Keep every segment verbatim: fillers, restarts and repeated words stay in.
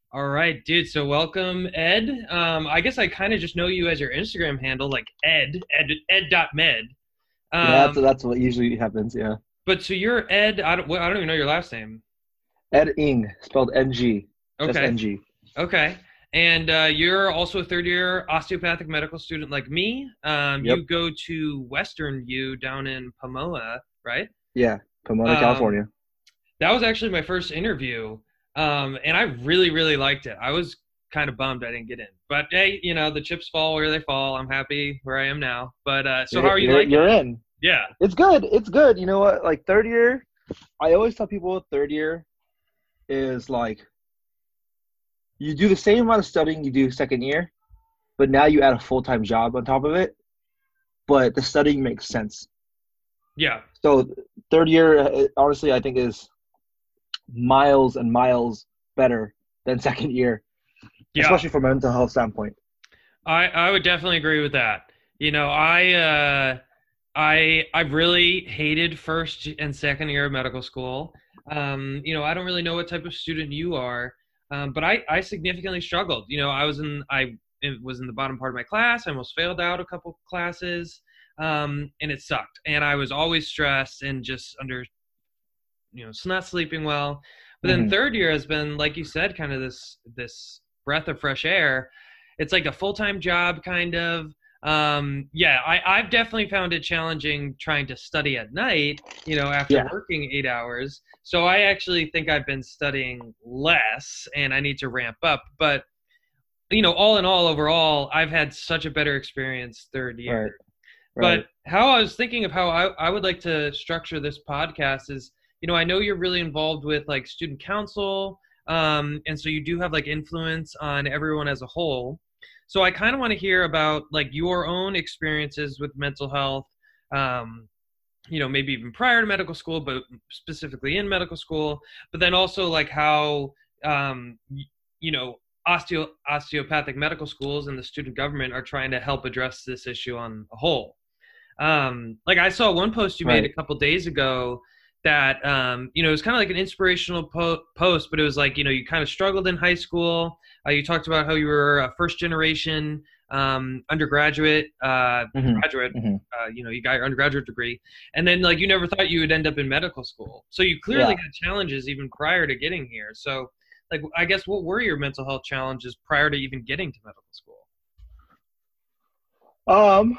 All right, dude. So welcome, Ed. Um, I guess I kind of just know you as your Instagram handle, like Ed, Ed, Ed.med. Yeah, Um, that's that's what usually happens. Yeah, but so you're Ed. I don't. Well, I don't even know your last name. Ed Ing, spelled N G, just Okay. N G. Okay. And uh, you're also a third year osteopathic medical student like me. Um, Yep. you go to Western U down in Pomoa, right? Yeah, Pomona, Um, California. that was actually my first interview. Um, and I really, really liked it. I was kind of bummed I didn't get in. But hey, you know, the chips fall where they fall. I'm happy where I am now. But uh, so how You're are you you're liking you're it? in. Yeah. It's good. It's good. You know what? Like third year, I always tell people third year is like you do the same amount of studying you do second year, but now you add a full time job on top of it. But the studying makes sense. Yeah. So third year, uh, honestly, I think is miles and miles better than second year, Yeah. especially from a mental health standpoint. I I would definitely agree with that. You know, I uh I I really hated first and second year of medical school. Um, you know, I don't really know what type of student you are, um, but I I significantly struggled. You know, I was in I it was in the bottom part of my class. I almost failed out a couple classes, um, and it sucked. And I was always stressed and just under you know, not sleeping well. But then Hmm. third year has been, like you said, kind of this this breath of fresh air. It's like a full time job, kind of. Um, yeah, I, I've definitely found it challenging trying to study at night, you know, after Yeah. working eight hours. So I actually think I've been studying less and I need to ramp up. But, you know, all in all, overall, I've had such a better experience third year. Right. But Right. how I was thinking of how I, I would like to structure this podcast is, you know, I know you're really involved with like student council, um, and so you do have like influence on everyone as a whole. So I kind of want to hear about like your own experiences with mental health, um, you know, maybe even prior to medical school, but specifically in medical school. But then also like how, um, y- you know, osteo osteopathic medical schools and the student government are trying to help address this issue on a whole. Um, like I saw one post you made a Right. couple days ago that um, you know, it was kind of like an inspirational po- post, but it was like, you know, you kind of struggled in high school. Uh, you talked about how you were a first generation um, undergraduate, uh, Hmm. graduate. Hmm. Uh, you know, you got your undergraduate degree, and then like you never thought you would end up in medical school. So you clearly Yeah. had challenges even prior to getting here. So, like, I guess what were your mental health challenges prior to even getting to medical school? Um,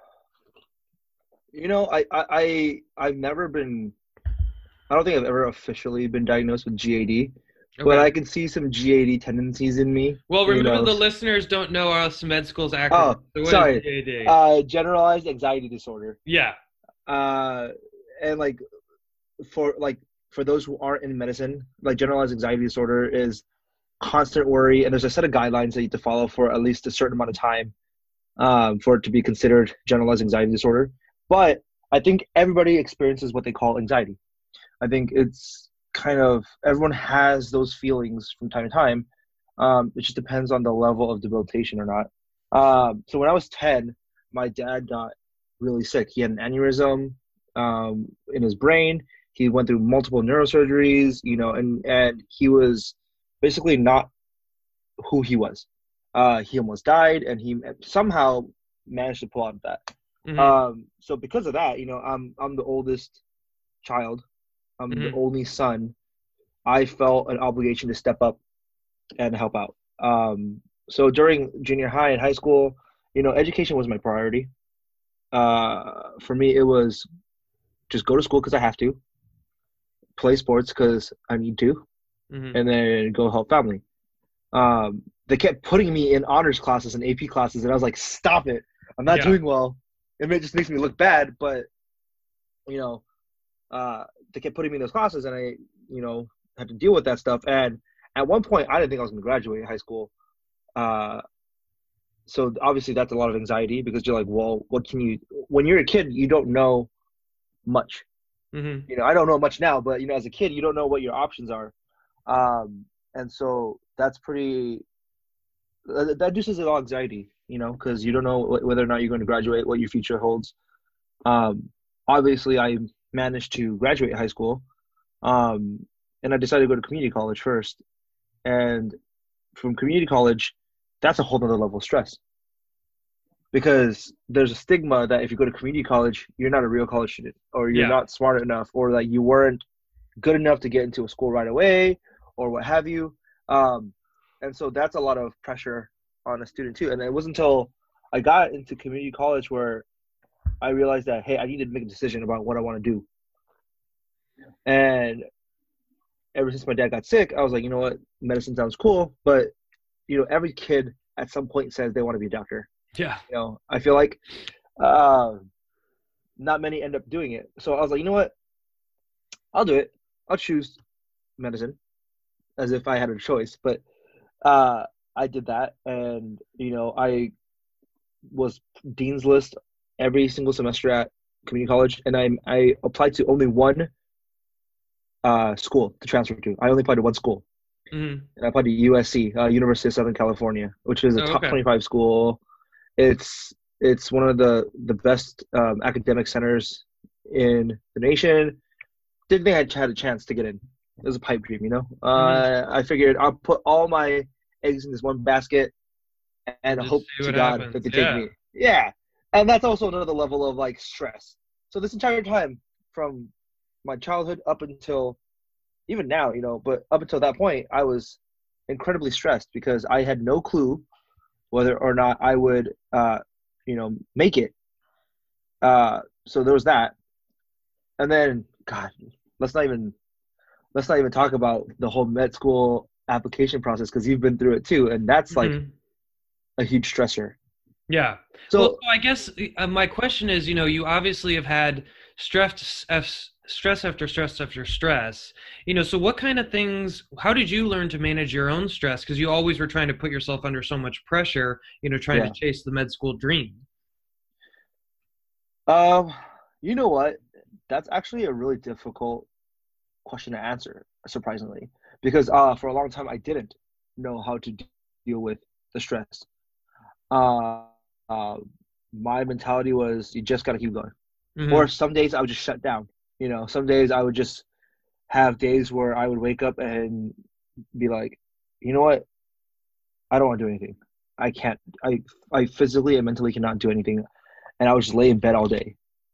you know, I, I, I I've never been I don't think I've ever officially been diagnosed with G A D, but Okay. I can see some G A D tendencies in me. Well, You remember know. the s- listeners don't know our med school's acronym. Oh, So what is sorry. G A D? Uh, generalized anxiety disorder. Yeah. Uh, and like for like for those who aren't in medicine, like generalized anxiety disorder is constant worry, and there's a set of guidelines that you have to follow for at least a certain amount of time um, for it to be considered generalized anxiety disorder. But I think everybody experiences what they call anxiety. I think it's kind of everyone has those feelings from time to time. Um, it just depends on the level of debilitation or not. Um, so when I was ten, my dad got really sick. He had an aneurysm um, in his brain. He went through multiple neurosurgeries, you know, and and he was basically not who he was. Uh, he almost died, and he somehow managed to pull out of that. Hmm. Um, so because of that, you know, I'm I'm the oldest child. I'm the Hmm. only son. I felt an obligation to step up and help out. Um, so during junior high and high school, you know, education was my priority. Uh, for me, it was just go to school because I have to, play sports because I need to, Hmm. and then go help family. Um, they kept putting me in honors classes and A P classes, and I was like, "Stop it! I'm not Yeah. doing well. It just makes me look bad." But you know, uh, they kept putting me in those classes, and I, you know, had to deal with that stuff. And at one point, I didn't think I was going to graduate high school. Uh, so obviously, that's a lot of anxiety because you're like, well, what can you? When you're a kid, you don't know much. Hmm. You know, I don't know much now, but you know, as a kid, you don't know what your options are. Um, and so that's pretty. That reduces a lot of anxiety, you know, because you don't know whether or not you're going to graduate, what your future holds. Um, obviously, I managed to graduate high school, um, and I decided to go to community college first. And from community college, that's a whole nother level of stress because there's a stigma that if you go to community college, you're not a real college student, or you're Yeah. not smart enough, or that you weren't good enough to get into a school right away, or what have you. Um, and so that's a lot of pressure on a student too. And it wasn't until I got into community college where I realized that, hey, I need to make a decision about what I want to do. And ever since my dad got sick, I was like, you know what, medicine sounds cool, but you know, every kid at some point says they want to be a doctor. Yeah. You know, I feel like uh, not many end up doing it. So I was like, you know what, I'll do it. I'll choose medicine, as if I had a choice. But uh, I did that, and you know, I was dean's list every single semester at community college, and I I applied to only one uh, school to transfer to. I only applied to one school, Mm-hmm. and I applied to U S C, uh, University of Southern California, which is a Oh, top okay. twenty-five school. It's it's one of the the best um, academic centers in the nation. Didn't think I had a chance to get in. It was a pipe dream, you know. Mm-hmm. Uh, I figured I'll put all my eggs in this one basket and Just hope see to what God happens. that they take Yeah. me. Yeah, and that's also another level of like stress. So this entire time, from my childhood up until even now, you know, but up until that point, I was incredibly stressed because I had no clue whether or not I would, uh, you know, make it. Uh, so there was that, and then God, let's not even let's not even talk about the whole med school application process because you've been through it too, and that's like Mm-hmm. a huge stressor. Yeah. Well, So so I guess uh, my question is, you know, you obviously have had stress, f- stress after stress after stress. You know, so what kind of things? How did you learn to manage your own stress? Because you always were trying to put yourself under so much pressure. You know, trying to yeah, chase the med school dream. um, you know what? That's actually a really difficult question to answer, surprisingly, because uh, for a long time I didn't know how to d- deal with the stress. Uh, uh, my mentality was you just got to keep going. Or Mm-hmm. some days I would just shut down. You know, some days I would just have days where I would wake up and be like, you know what? I don't want to do anything. I can't. I I physically and mentally cannot do anything, and I would just lay in bed all day.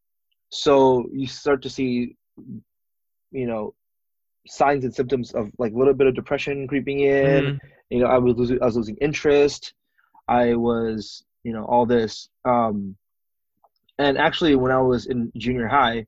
So you start to see, you know, signs and symptoms of like a little bit of depression creeping in. Mm-hmm. You know, I was losing, I was losing interest. I was, you know, all this. Um, and actually, when I was in junior high,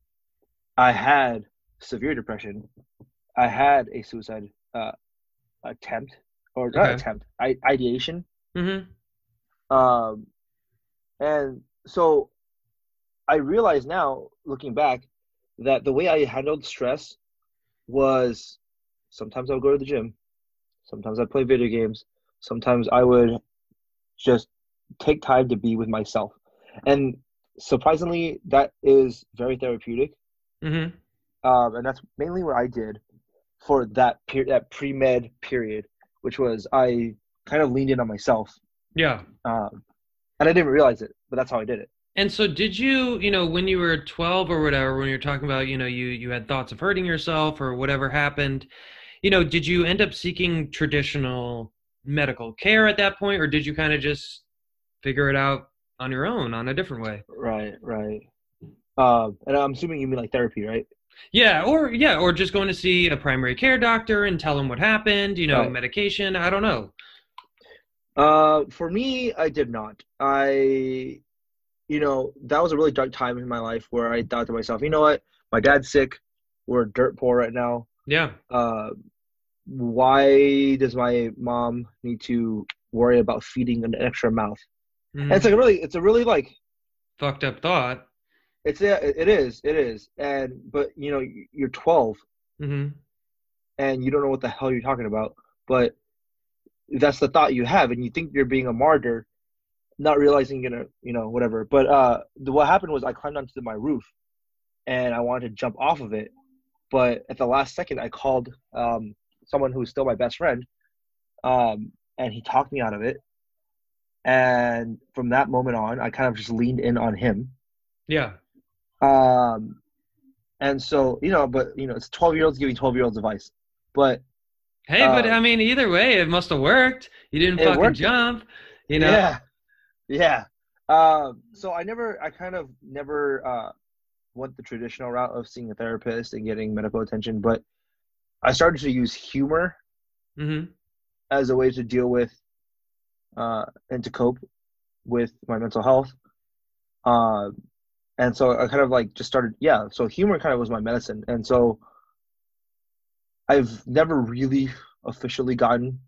I had severe depression. I had a suicide uh, attempt, or not Okay. attempt, I, ideation. Mm-hmm. Um, and so I realize now, looking back, that the way I handled stress was sometimes I would go to the gym, sometimes I'd play video games, sometimes I would just take time to be with myself. And surprisingly, that is very therapeutic. Mm-hmm. Um, and that's mainly what I did for that period, that pre-med period, which was I kind of leaned in on myself. Yeah. Um, and I didn't realize it, but that's how I did it. And so did you, you know, when you were twelve or whatever, when you're talking about, you know, you you had thoughts of hurting yourself or whatever happened, you know, did you end up seeking traditional medical care at that point, or did you kind of just figure it out on your own on a different way? Right, right. Um, and I'm assuming you mean like therapy, right? Yeah, or yeah, or just going to see a primary care doctor and tell him what happened, you know, Right. medication, I don't know. Uh, for me, I did not. I, you know, that was a really dark time in my life where I thought to myself, you know what? My dad's sick. We're dirt poor right now. Yeah. Uh, why does my mom need to worry about feeding an extra mouth? And it's Hmm. like a really, it's a really like, Fucked up thought. it's yeah, it it is, it is. And but you know, you're twelve Hmm. and you don't know what the hell you're talking about, but that's the thought you have, and you think you're being a martyr, not realizing you're gonna, you know, whatever. But uh, the, what happened was I climbed onto my roof and I wanted to jump off of it, but at the last second, I called um, someone who's still my best friend, um, and he talked me out of it. And from that moment on, I kind of just leaned in on him. Yeah. Um, and so, you know, but you know, it's twelve year olds giving twelve year olds advice, but Hey, but I Um, mean, either way, it must have worked. You didn't it fucking worked. jump, you know? Yeah, yeah. Um, so I never, I kind of never uh, went the traditional route of seeing a therapist and getting medical attention, but I started to use humor Hmm. as a way to deal with uh, and to cope with my mental health. Uh, and so I kind of like just started, yeah. So humor kind of was my medicine, and so I've never really officially gotten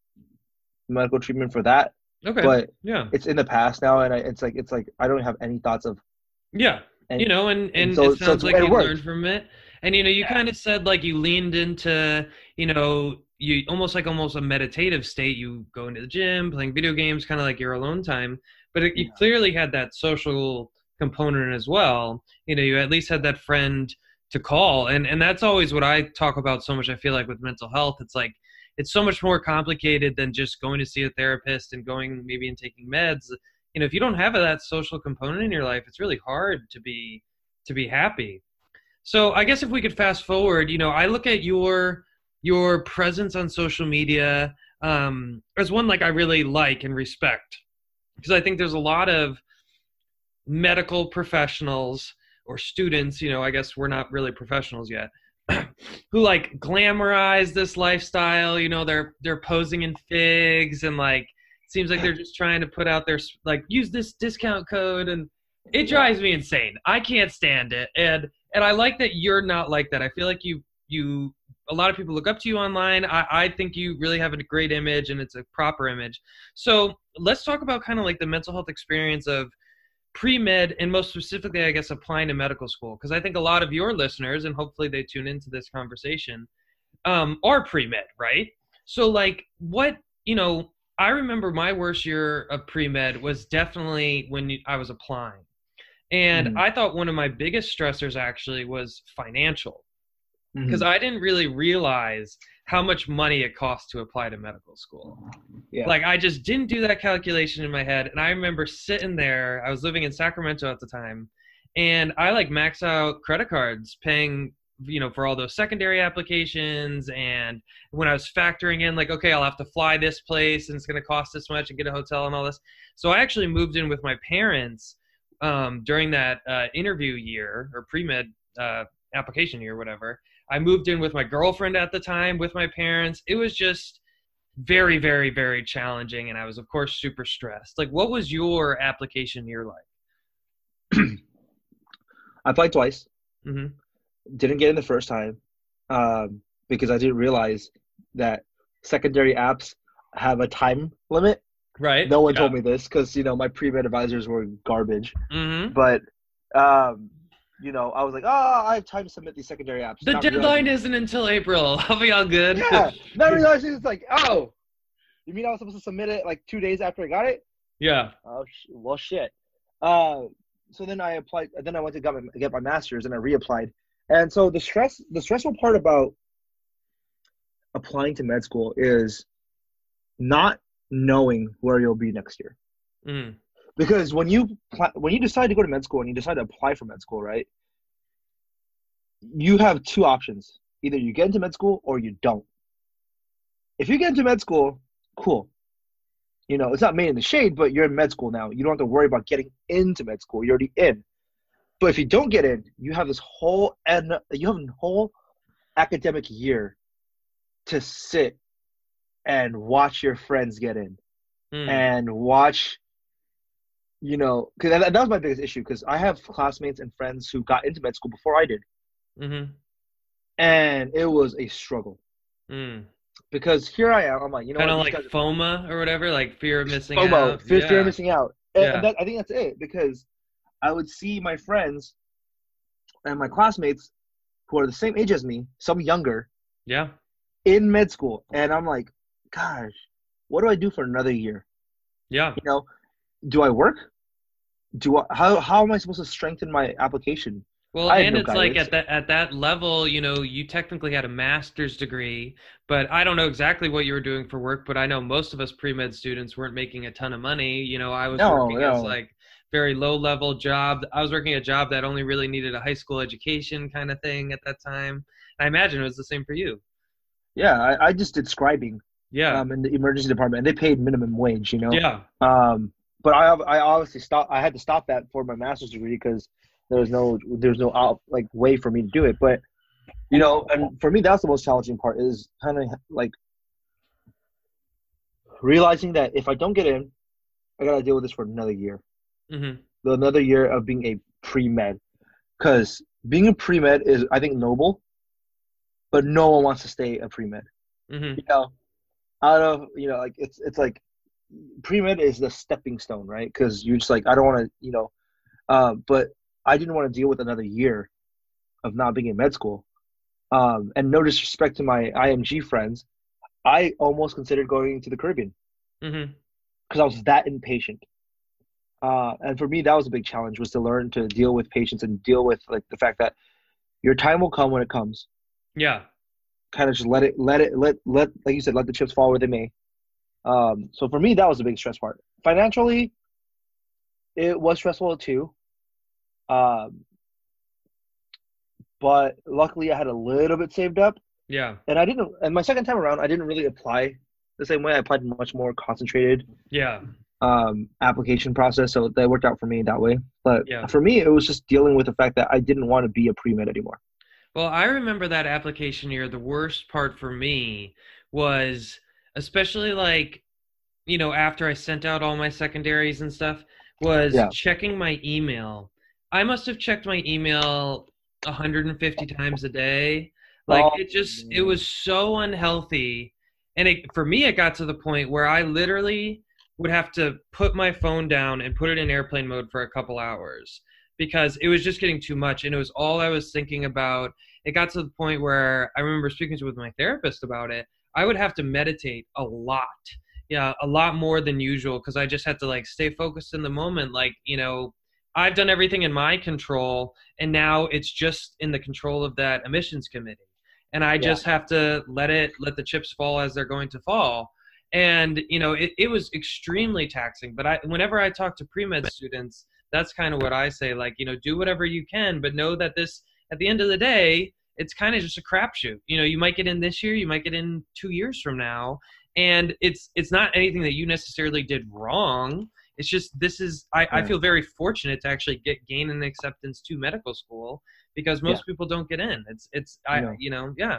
medical treatment for that, Okay. but Yeah. it's in the past now, and I, it's like it's like I don't have any thoughts of Yeah. You and know, and and and it so so sounds it's like it you learned worked. from it. And you know, you Yeah, kind of said like you leaned into, you know, you almost like almost a meditative state. You go into the gym, playing video games, kind of like your alone time. But it, you yeah, clearly had that social component as well. You know, you at least had that friend to call. And and that's always what I talk about so much. I feel like with mental health, it's like it's so much more complicated than just going to see a therapist and going maybe and taking meds. You know, if you don't have that social component in your life, it's really hard to be to be happy. So I guess if we could fast forward, you know, I look at your your presence on social media um, as one like I really like and respect because I think there's a lot of medical professionals or students, you know, I guess we're not really professionals yet, who like glamorize this lifestyle. You know, they're they're posing in figs and like seems like they're just trying to put out their like use this discount code, and it yeah. drives me insane. I can't stand it, and and I like that you're not like that. I feel like you you a lot of people look up to you online. I, I think you really have a great image and it's a proper image. So let's talk about kind of like the mental health experience of pre-med and most specifically I guess applying to medical school because I think a lot of your listeners and hopefully they tune into this conversation um, are pre-med, right? So like what, you know, I remember my worst year of pre-med was definitely when I was applying, and Mm-hmm. I thought one of my biggest stressors actually was financial because Mm-hmm. I didn't really realize how much money it costs to apply to medical school. Yeah. Like I just didn't do that calculation in my head, and I remember sitting there. I was living in Sacramento at the time, and I like max out credit cards, paying you know for all those secondary applications. And when I was factoring in, like, okay, I'll have to fly this place, and it's going to cost this much, and get a hotel and all this. So I actually moved in with my parents um, during that uh, interview year or pre med uh, application year, whatever. I moved in with my girlfriend at the time, with my parents. It was just very, very, very challenging. And I was, of course, super stressed. Like, what was your application year like? I applied twice. Hmm. Didn't get in the first time um, because I didn't realize that secondary apps have a time limit. Right. No one Yeah. told me this because you know my pre-med advisors were garbage. Hmm. But um, you know, I was like, oh, I have time to submit these secondary apps, The not deadline realizing. isn't until April. I'll be all good. Yeah, not realizing it's like, oh, you mean I was supposed to submit it like two days after I got it? Yeah. Oh, sh- well, shit. Uh, so then I applied. Then I went to get my, get my master's, and I reapplied. And so the stress, the stressful part about applying to med school is not knowing where you'll be next year. Mm. Because when you pl- when you decide to go to med school and you decide to apply for med school, right? You have two options: either you get into med school or you don't. If you get into med school, cool. You know, it's not made in the shade, but you're in med school now. You don't have to worry about getting into med school. You're already in. But if you don't get in, you have this whole and you have a whole academic year to sit and watch your friends get in Mm. and watch, you know, because that, that was my biggest issue because I have classmates and friends who got into med school before I did, Hmm. and it was a struggle Mm. because here I am. I'm like, you know Kind what, of these like guys FOMA or whatever, like fear of are missing FOMO, out. fear, fear of Yeah. missing out, and, and Yeah. that I think that's it because I would see my friends and my classmates who are the same age as me, some younger, Yeah. in med school, and I'm like, gosh, what do I do for another year? Yeah. You know, do I work? Do I, how how am I supposed to strengthen my application? Well, I had and no it's like guidance. at that at that level, you know, you technically had a master's degree, but I don't know exactly what you were doing for work, but I know most of us pre-med students weren't making a ton of money. You know, I was No, working as no. like very low level job. I was working a job that only really needed a high school education kind of thing at that time. I imagine it was the same for you. Yeah, I, I just did scribing Yeah. um, in the emergency department, and they paid minimum wage, you know. Yeah. Um, but I I obviously stopped. I had to stop that for my master's degree because there was no there was no out, like way for me to do it. But you know, and for me, that's the most challenging part is kind of like realizing that if I don't get in, I gotta deal with this for another year, Hmm. another year of being a pre med. Because being a pre med is, I think, noble, but no one wants to stay a pre med. Hmm. You know, out of you know, like it's it's like pre med is the stepping stone, right? Because you're just like I don't want to, you know, uh, but I didn't want to deal with another year of not being in med school. Um, and no disrespect to my I M G friends, I almost considered going to the Caribbean Hmm. because I was that impatient. Uh, and for me, that was a big challenge was to learn to deal with patience and deal with like the fact that your time will come when it comes. Yeah. Kind of just let it, let it, let, let, like you said, let the chips fall where they may. Um, so for me, that was the big stress part. Financially, it was stressful too. Um, but luckily, I had a little bit saved up, Yeah. and I didn't. And my second time around, I didn't really apply the same way. I applied much more concentrated Yeah. um, application process, so that worked out for me that way. But Yeah. for me, it was just dealing with the fact that I didn't want to be a pre med anymore. Well, I remember that application year. The worst part for me was especially like, you know, after I sent out all my secondaries and stuff, was Yeah. checking my email. I must have checked my email one hundred fifty times a day. Like Oh it just it man. was so unhealthy. And it for me it got to the point where I literally would have to put my phone down and put it in airplane mode for a couple hours because it was just getting too much and it was all I was thinking about. It got to the point where I remember speaking to with my therapist about it. I would have to meditate a lot, yeah, a lot more than usual because I just had to like stay focused in the moment. Like, you know, I've done everything in my control, and now it's just in the control of that emissions committee. And I Yeah. just have to let it, let the chips fall as they're going to fall. And, you know, it, it was extremely taxing. But I, whenever I talk to pre med students, that's kind of what I say. Like, you know, do whatever you can, but know that this, at the end of the day, it's kind of just a crapshoot. You know, you might get in this year, you might get in two years from now, and it's it's not anything that you necessarily did wrong. It's just this is I, I Yeah. feel very fortunate to actually get gain an acceptance to medical school because Yeah. most people don't get in. It's it's I No. you know yeah.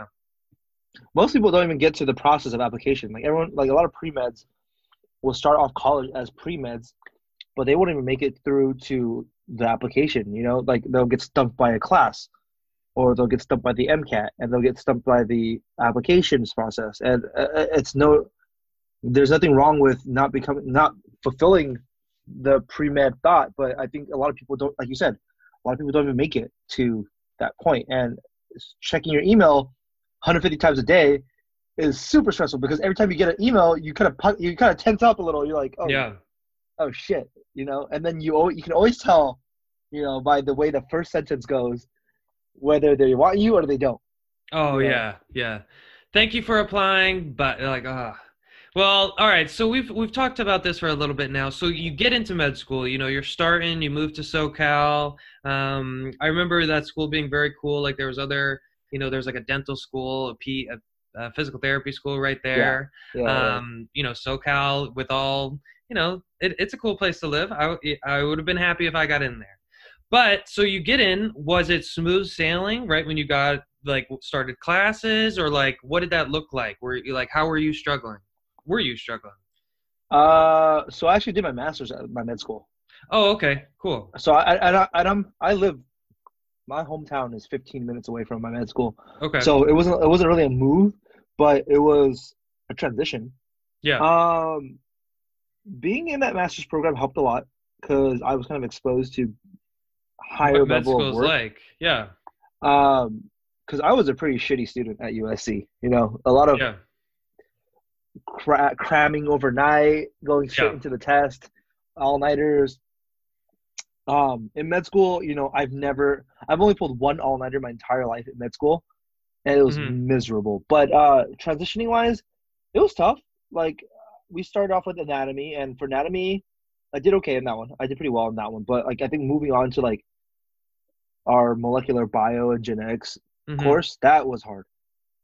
Most people don't even get to the process of application. Like everyone, like a lot of pre meds will start off college as pre meds, but they won't even make it through to the application. You know, like they'll get stumped by a class, or they'll get stumped by the MCAT, and they'll get stumped by the applications process. And uh, uh, it's no, there's nothing wrong with not becoming, not fulfilling the pre med thought, but I think a lot of people don't, like you said, a lot of people don't even make it to that point. And checking your email one hundred fifty times a day is super stressful because every time you get an email, you kind of you kind of tense up a little. You're like, oh, Yeah. oh shit, you know. And then you you can always tell, you know, by the way the first sentence goes, whether they want you or they don't. Oh You know. yeah, yeah. Thank you for applying, but like ah. Well, all right. So we've we've talked about this for a little bit now. So you get into med school, you know, you're starting, you move to SoCal. Um, I remember that school being very cool. Like there was other, you know, there's like a dental school, a P, a, a physical therapy school right Yeah. there. Yeah. Yeah. Um, you know, SoCal with all, you know, it, it's a cool place to live. I I would have been happy if I got in there. But so you get in, was it smooth sailing right when you got like started classes or like what did that look like? Were you like how were you struggling? Were you struggling? Uh, so I actually did my master's at my med school. Oh, okay, cool. So I, I, I, I'm, I live, my hometown is fifteen minutes away from my med school. Okay. So it wasn't, it wasn't really a move, but it was a transition. Yeah. Um, being in that master's program helped a lot because I was kind of exposed to higher What med level of school is work. like? Yeah. Um, because I was a pretty shitty student at U S C. You know, a lot of Yeah. cra- cramming overnight, going straight Yeah. into the test, all nighters. Um, in med school, you know, I've never, I've only pulled one all nighter my entire life in med school, and it was Hmm. miserable. But uh, transitioning wise, it was tough. Like we started off with anatomy, and for anatomy, I did okay in that one. I did pretty well in that one. But like I think moving on to like our molecular bio and genetics Hmm. course, that was hard.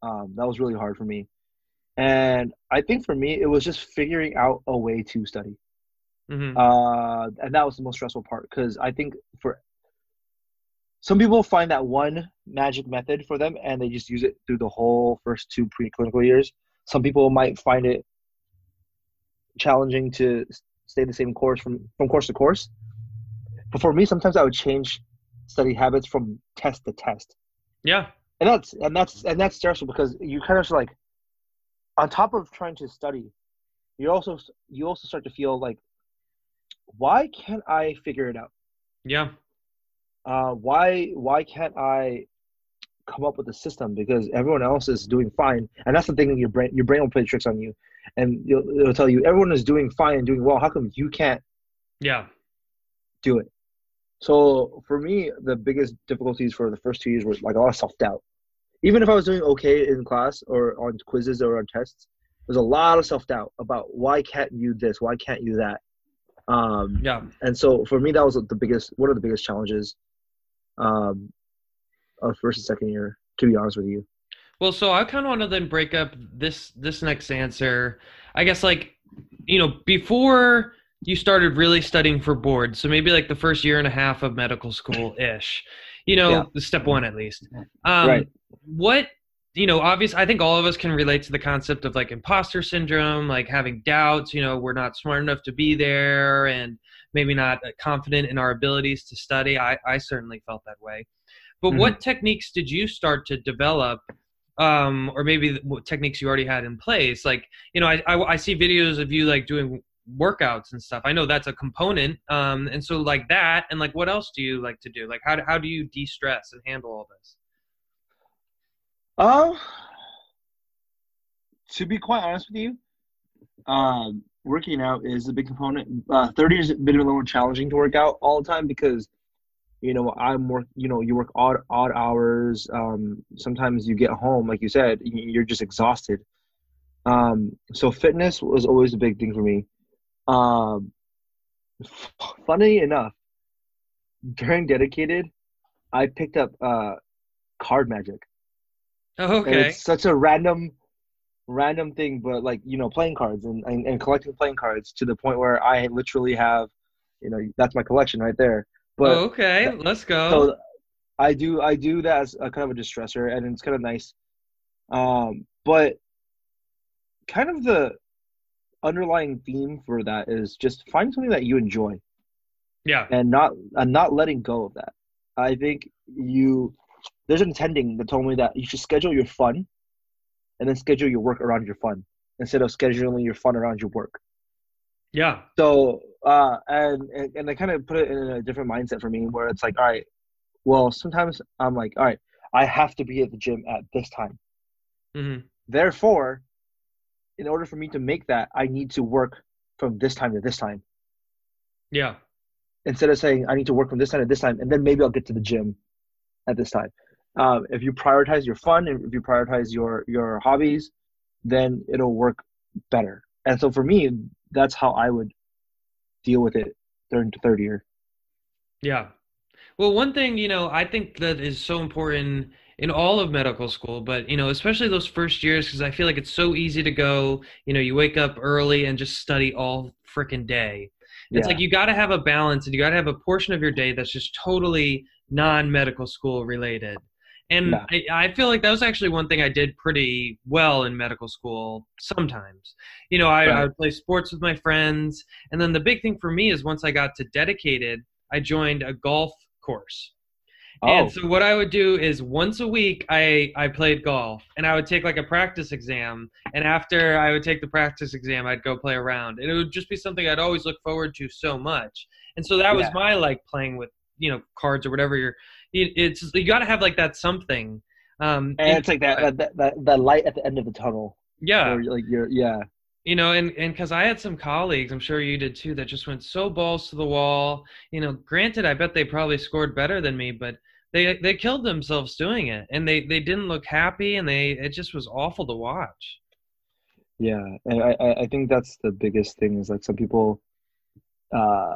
Um, that was really hard for me. And I think for me, it was just figuring out a way to study. Hmm. Uh, and that was the most stressful part because I think for some people find that one magic method for them and they just use it through the whole first two preclinical years. Some people might find it challenging to stay the same course from, from course to course. But for me, sometimes I would change study habits from test to test. Yeah. And that's and that's and that's stressful because you kind of like on top of trying to study, you also you also start to feel like, why can't I figure it out? Yeah. Uh, why why can't I come up with a system because everyone else is doing fine? And that's the thing, your brain your brain will play tricks on you, and you'll, it'll tell you everyone is doing fine and doing well. How come you can't Yeah. do it? So for me, the biggest difficulties for the first two years were like a lot of self doubt. Even if I was doing okay in class or on quizzes or on tests, there's a lot of self doubt about why can't you this, why can't you that. Um, Yeah. and so for me, that was the biggest, one of the biggest challenges um, of first and second year, to be honest with you. Well, so I kind of want to then break up this this next answer. I guess like, you know, before you started really studying for board, so maybe like the first year and a half of medical school ish, you Yeah, know, step one at least. Um, right. what, you know, obvious, I think all of us can relate to the concept of like imposter syndrome, like having doubts, you know, we're not smart enough to be there and maybe not confident in our abilities to study. I, I certainly felt that way. But Hmm. what techniques did you start to develop, um, or maybe what techniques you already had in place? Like, you know, I, I, I see videos of you like doing workouts and stuff. I know that's a component. Um, and so like that, and like, what else do you like to do? Like, how do, how do you de-stress and handle all this? Uh, to be quite honest with you, um, working out is a big component. Uh, thirty has been a little more challenging to work out all the time because you know I'm work. You know, you work odd odd hours. Um, sometimes you get home, like you said, y- you're just exhausted. Um, so fitness was always a big thing for me. Um, funny enough, during dedicated, I picked up uh card magic, Oh, and okay. it's such a random random thing, but like you know, playing cards and, and, and collecting playing cards to the point where I literally have, you know, that's my collection right there. But Oh, okay. that, Let's go. so I do I do that as a kind of a distressor, and it's kind of nice. Um, but kind of the underlying theme for that is just find something that you enjoy Yeah. and not and not letting go of that. I think you there's an attending that told me that you should schedule your fun and then schedule your work around your fun instead of scheduling your fun around your work. Yeah. So uh and and, and I kind of put it in a different mindset for me where it's like, all right, well sometimes I'm like, all right, I have to be at the gym at this time. Hmm. Therefore, in order for me to make that, I need to work from this time to this time. Yeah. Instead of saying I need to work from this time to this time and then maybe I'll get to the gym at this time. Um, if you prioritize your fun and if you prioritize your your hobbies, then it'll work better. And so for me, that's how I would deal with it during the third year. Yeah. Well, one thing, you know, I think that is so important in all of medical school, but, you know, especially those first years, because I feel like it's so easy to go, you know, you wake up early and just study all freaking day. It's like Yeah, you got to have a balance and you got to have a portion of your day that's just totally non-medical school related. And yeah, I, I feel like that was actually one thing I did pretty well in medical school sometimes. You know, I, I right. would play sports with my friends. And then the big thing for me is once I got to dedicated, I joined a golf course. And Oh, so what I would do is once a week I I played golf and I would take like a practice exam and after I would take the practice exam I'd go play around and it would just be something I'd always look forward to so much. And so that was yeah. my like playing with, you know, cards or whatever you're it, it's you got to have like that something um And in it's like that your life. that, that that that light at the end of the tunnel Yeah. where like you're yeah. You know, and and because I had some colleagues, I'm sure you did too, that just went so balls to the wall. You know, granted, I bet they probably scored better than me, but they they killed themselves doing it, and they they didn't look happy, and they it just was awful to watch. Yeah. And I I I think that's the biggest thing is like some people uh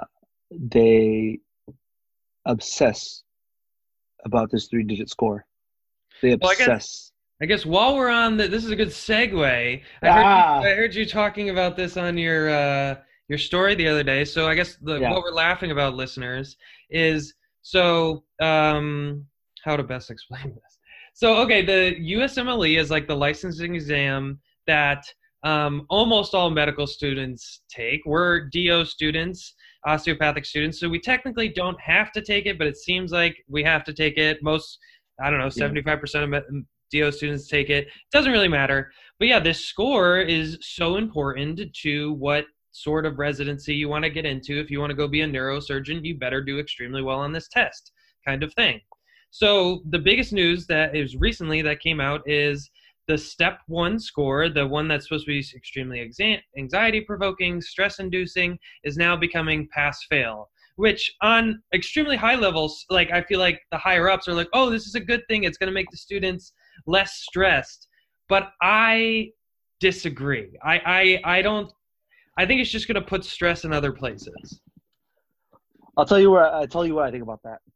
they obsess about this three digit score. They Well, I guess obsess. I guess while we're on the, this is a good segue. I heard you, Ah, I heard you talking about this on your uh, your story the other day. So I guess the yeah. what we're laughing about, listeners, is so um, how to best explain this. So okay, the U S M L E is like the licensing exam that um, almost all medical students take. We're D O students, osteopathic students, so we technically don't have to take it, but it seems like we have to take it. Most, I don't know, Yeah. seventy-five percent of med- D O students take it. Doesn't really matter. But yeah, this score is so important to what sort of residency you want to get into. If you want to go be a neurosurgeon, you better do extremely well on this test, kind of thing. So the biggest news that is recently that came out is the step one score, the one that's supposed to be extremely anxiety provoking, stress inducing, is now becoming pass fail, which on extremely high levels, like I feel like the higher ups are like, oh, this is a good thing. It's going to make the students less stressed. But I disagree. I, I, I don't, I think it's just going to put stress in other places. I'll tell you where I tell you what I think about that.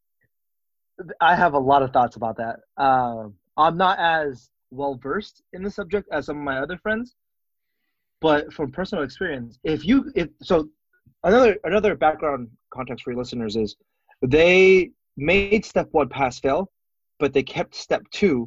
I have a lot of thoughts about that. Um, I'm not as well versed in the subject as some of my other friends, but from personal experience, if you if so, another another background context for your listeners is they made step one pass fail, but they kept step two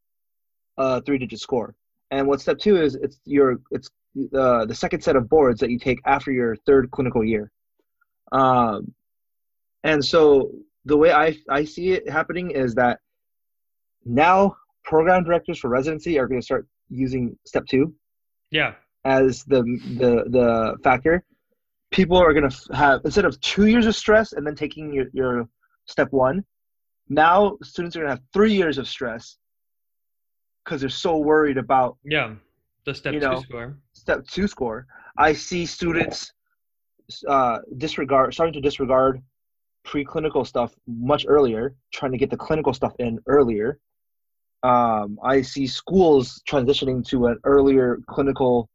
a three digit score. And what step two is, it's your it's uh, the second set of boards that you take after your third clinical year. Um, and so the way I I see it happening is that now program directors for residency are going to start using step two Yeah. as the the the factor. People are going to have, instead of two years of stress and then taking your, your step one, now students are going to have three years of stress because they're so worried about, Yeah. The step you two know, score. step two score. I see students uh, disregard, starting to disregard preclinical stuff much earlier, trying to get the clinical stuff in earlier. Um, I see schools transitioning to an earlier clinical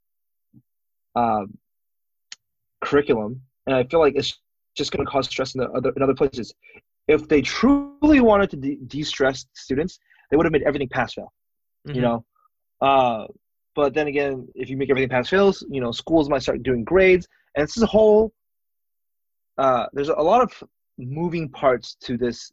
um, curriculum, and I feel like it's just going to cause stress in the other in other places. If they truly wanted to de- de-stress students, they would have made everything pass fail. Mm-hmm. You know, uh, but then again, if you make everything pass fails, you know, schools might start doing grades, and this is a whole. Uh, there's a lot of moving parts to this,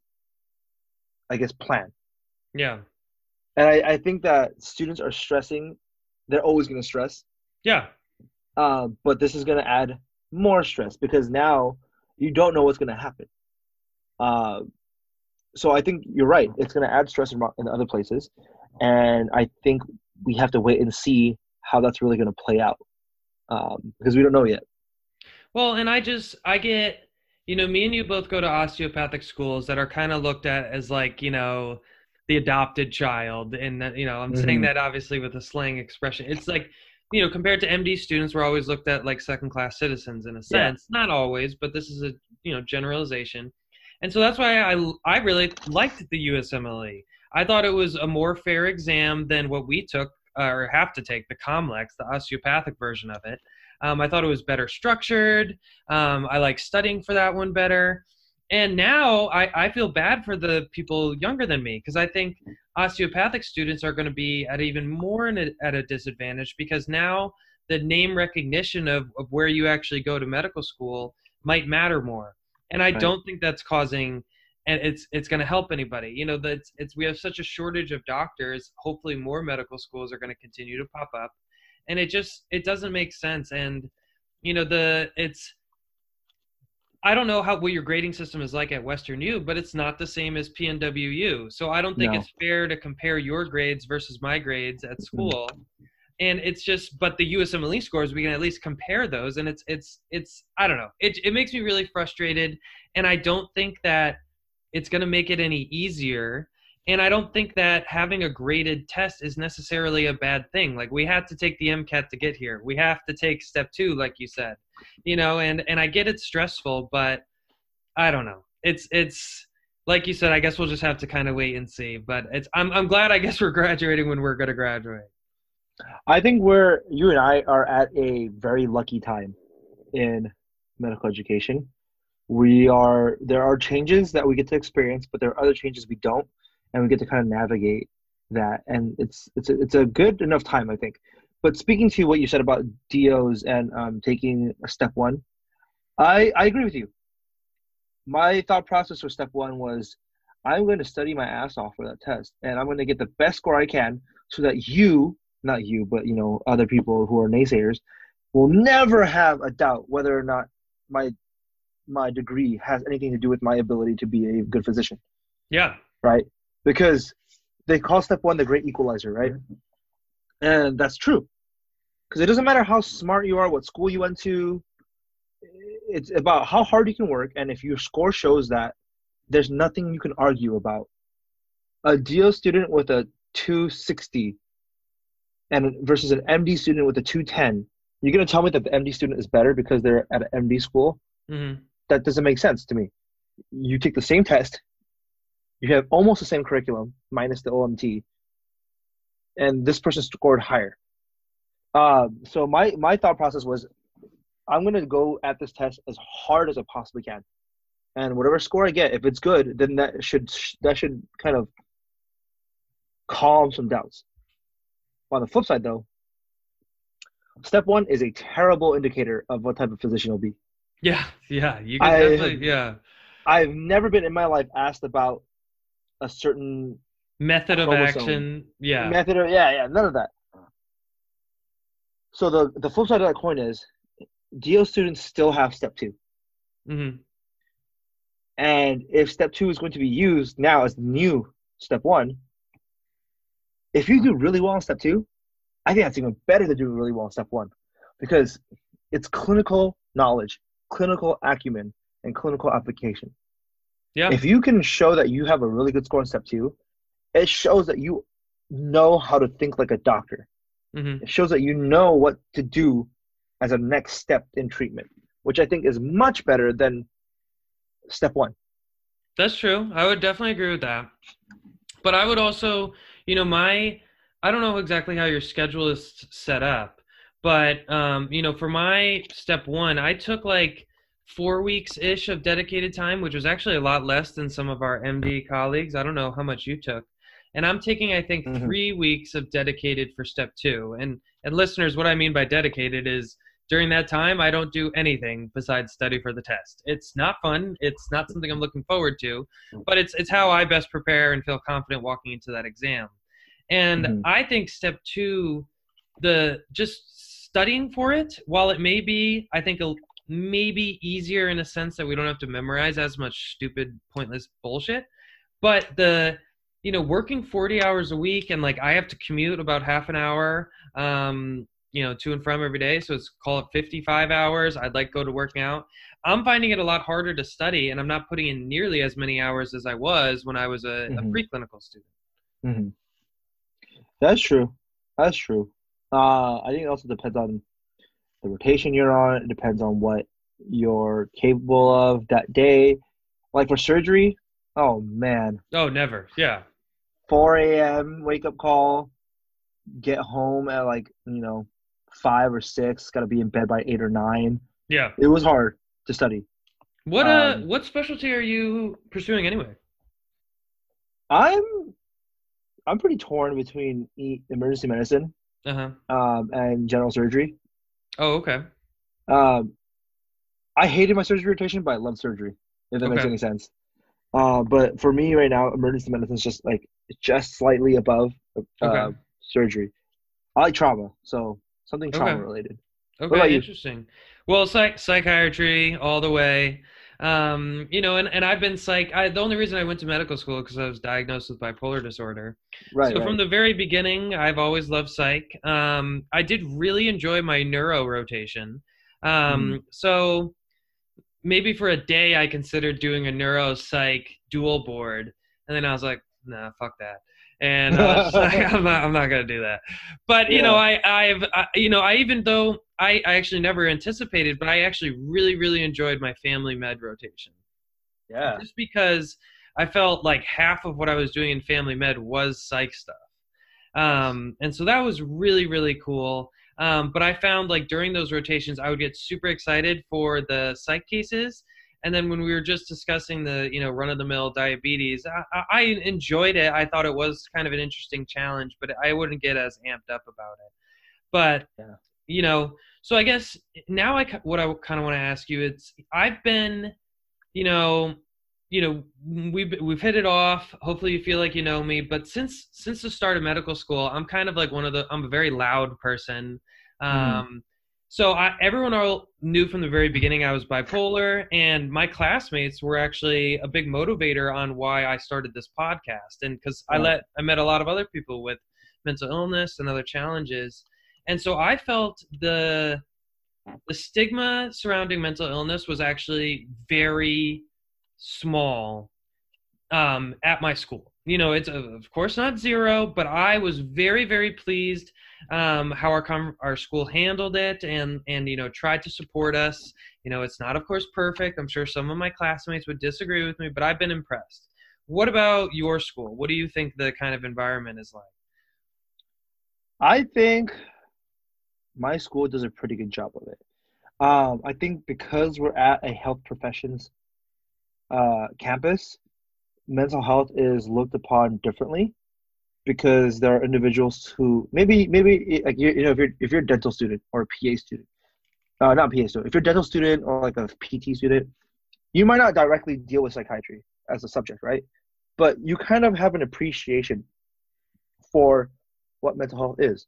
I guess, plan. Yeah. And I, I think that students are stressing. They're always going to stress. Yeah. Uh, but this is going to add more stress because now you don't know what's going to happen. Uh, so I think you're right. It's going to add stress in, in other places. And I think we have to wait and see how that's really going to play out um, because we don't know yet. Well, and I just, I get, you know, me and you both go to osteopathic schools that are kind of looked at as like, you know, the adopted child. And, that, you know, I'm mm-hmm. saying that obviously with a slang expression. It's like, you know, compared to M D students, we're always looked at like second-class citizens in a sense. Yeah. Not always, but this is a, you know, generalization. And so that's why I, I really liked the U S M L E. I thought it was a more fair exam than what we took uh, or have to take, the COMLEX, the osteopathic version of it. Um, I thought it was better structured. Um, I like studying for that one better. And now I, I feel bad for the people younger than me because I think osteopathic students are going to be at even more in a, at a disadvantage because now the name recognition of, of where you actually go to medical school might matter more. And I right. don't think that's causing, and it's it's going to help anybody. You know, that's it's we have such a shortage of doctors. Hopefully more medical schools are going to continue to pop up. And it just, it doesn't make sense. And, you know, the, it's, I don't know how, what your grading system is like at Western U, but it's not the same as P N W U. So I don't think no. it's fair to compare your grades versus my grades at school. Mm. And it's just, but the U S M L E scores, we can at least compare those. And it's, it's, it's, I don't know. It, it makes me really frustrated. And I don't think that it's going to make it any easier. And I don't think that having a graded test is necessarily a bad thing. Like we had to take the MCAT to get here. We have to take step two, like you said, you know, and, and I get it's stressful, but I don't know. It's, it's like you said, I guess we'll just have to kind of wait and see, but it's, I'm, I'm glad, I guess we're graduating when we're going to graduate. I think we're, you and I are at a very lucky time in medical education. We are, there are changes that we get to experience, but there are other changes we don't. And we get to kind of navigate that, and it's it's a, it's a good enough time, I think. But speaking to what you said about D Os and um, taking a step one, I I agree with you. My thought process for step one was, I'm going to study my ass off for that test, and I'm going to get the best score I can, so that you, not you, but you know, other people who are naysayers, will never have a doubt whether or not my my degree has anything to do with my ability to be a good physician. Yeah. Right? Because they call step one the great equalizer, right? And that's true. Because it doesn't matter how smart you are, what school you went to. It's about how hard you can work. And if your score shows that, there's nothing you can argue about. A D O student with a two sixty and versus an M D student with a two ten, you're going to tell me that the M D student is better because they're at an M D school? Mm-hmm. That doesn't make sense to me. You take the same test. You have almost the same curriculum, minus the O M T. And this person scored higher. Uh, so my, my thought process was, I'm going to go at this test as hard as I possibly can. And whatever score I get, if it's good, then that should that should kind of calm some doubts. On the flip side, though, step one is a terrible indicator of what type of physician you'll be. Yeah, yeah. You can I, definitely, yeah. I've never been in my life asked about a certain method of chromosome. action. Yeah. Method of, yeah, yeah, none of that. So the, the flip side of that coin is D O students still have step two. Mm-hmm. And if step two is going to be used now as the new step one, if you do really well in step two, I think that's even better than doing really well in step one, because it's clinical knowledge, clinical acumen, and clinical application. Yeah. If you can show that you have a really good score in step two, it shows that you know how to think like a doctor. Mm-hmm. It shows that you know what to do as a next step in treatment, which I think is much better than step one. That's true. I would definitely agree with that. But I would also, you know, my, I don't know exactly how your schedule is set up, but, um, you know, for my step one, I took like four weeks-ish of dedicated time, which was actually a lot less than some of our M D colleagues. I don't know how much you took. And I'm taking, I think, Mm-hmm. three weeks of dedicated for step two. And, and listeners, what I mean by dedicated is during that time, I don't do anything besides study for the test. It's not fun. It's not something I'm looking forward to, but it's it's how I best prepare and feel confident walking into that exam. And Mm-hmm. I think step two, the just studying for it, while it may be, I think, a, maybe easier in a sense that we don't have to memorize as much stupid, pointless bullshit, but the you know, working forty hours a week and like I have to commute about half an hour, um, you know, to and from every day. So it's call it fifty-five hours. I'd like to go to working out. I'm finding it a lot harder to study, and I'm not putting in nearly as many hours as I was when I was a, Mm-hmm. a preclinical student. Mm-hmm. That's true. That's true. Uh, I think it also depends on the rotation you're on. It depends on what you're capable of that day. Like for surgery, oh man. Oh, never. Yeah. four a.m. wake up call, get home at like, you know, five or six, got to be in bed by eight or nine. Yeah. It was hard to study. What uh, Um, what specialty are you pursuing anyway? I'm I'm pretty torn between e- emergency medicine Uh-huh. um, and general surgery. Oh, okay. Um, I hated my surgery rotation, but I love surgery, if that makes Okay. any sense. Uh, but for me right now, emergency medicine is just like just slightly above uh, Okay. surgery. I like trauma, so something trauma Okay. related. Okay, about you? interesting. Well, psych psychiatry all the way. Um, you know, and, and I've been psych. I, the only reason I went to medical school because I was diagnosed with bipolar disorder. Right, So right. from the very beginning, I've always loved psych. Um, I did really enjoy my neuro rotation. Um, So maybe for a day, I considered doing a neuro psych dual board, and then I was like, nah, fuck that. And I was just like, I'm not, I'm not gonna do that. But you know, Yeah. I, I've, I, you know, I even though I, I actually never anticipated, but I actually really, really enjoyed my family med rotation. Yeah. Just because I felt like half of what I was doing in family med was psych stuff. Um, and so that was really, really cool. Um, but I found like during those rotations, I would get super excited for the psych cases. And then when we were just discussing the, you know, run-of-the-mill diabetes, I, I enjoyed it. I thought it was kind of an interesting challenge, but I wouldn't get as amped up about it. But, Yeah. you know, so I guess now I, what I kind of want to ask you, it's, I've been, you know, you know, we've, we've hit it off. Hopefully you feel like you know me, but since, since the start of medical school, I'm kind of like one of the, I'm a very loud person. Mm. Um, So I, everyone all knew from the very beginning I was bipolar, and my classmates were actually a big motivator on why I started this podcast. And because I Right. let I met a lot of other people with mental illness and other challenges, and so I felt the the stigma surrounding mental illness was actually very small um, at my school. You know, it's of course not zero, but I was very, very pleased um, how our com- our school handled it, and and you know tried to support us. You know, it's not of course perfect. I'm sure some of my classmates would disagree with me, but I've been impressed. What about your school? What do you think the kind of environment is like? I think my school does a pretty good job of it. Um, I think because we're at a health professions uh, campus, mental health is looked upon differently because there are individuals who maybe maybe like you, you know if you're if you're a dental student or a P A student, uh, not P A student, if you're a dental student or like a P T student, you might not directly deal with psychiatry as a subject, right? But you kind of have an appreciation for what mental health is.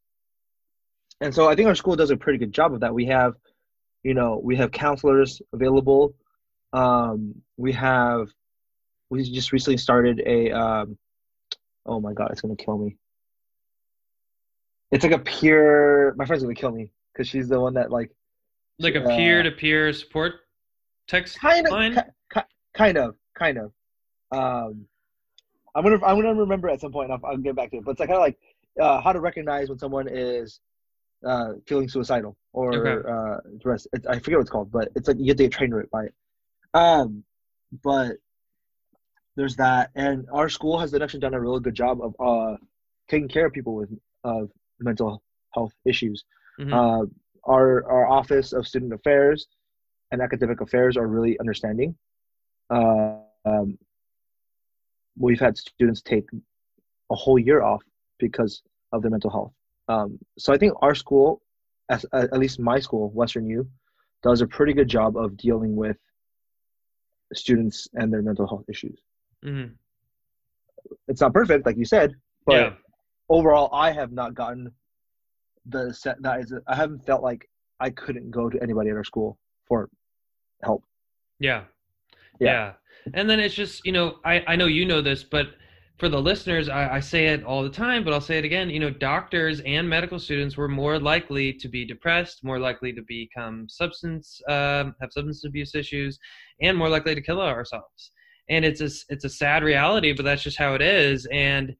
And so I think our school does a pretty good job of that. We have, you know, we have counselors available. Um, we have, we just recently started a, um, oh my God, it's going to kill me. It's like a peer, my friend's going to kill me because she's the one that like, Like a uh, peer-to-peer support text kind of, line? ki- ki- kind of, kind of. Um, I'm gonna, I'm gonna remember at some point. I'll, I'll get back to it. But it's like kind of like uh, how to recognize when someone is uh, feeling suicidal Okay. or uh, depressed. It's, I forget what it's called, but it's like you have to get trained by it. Um, but there's that, and our school has actually done a really good job of uh, taking care of people with of mental health issues. Mm-hmm. Uh, our our office of student affairs and academic affairs are really understanding. Uh, um, we've had students take a whole year off because of their mental health. Um, so I think our school, as, at least my school, Western U, does a pretty good job of dealing with students and their mental health issues. Mm-hmm. It's not perfect, like you said, Yeah. but overall, I have not gotten the set that is. I haven't felt like I couldn't go to anybody at our school for help. Yeah. Yeah, Yeah. And then it's just, you know, I, I know you know this, but for the listeners, I, I say it all the time, but I'll say it again. You know, doctors and medical students were more likely to be depressed, more likely to become substance, um, have substance abuse issues, and more likely to kill ourselves. And it's a, it's a sad reality, but that's just how it is. And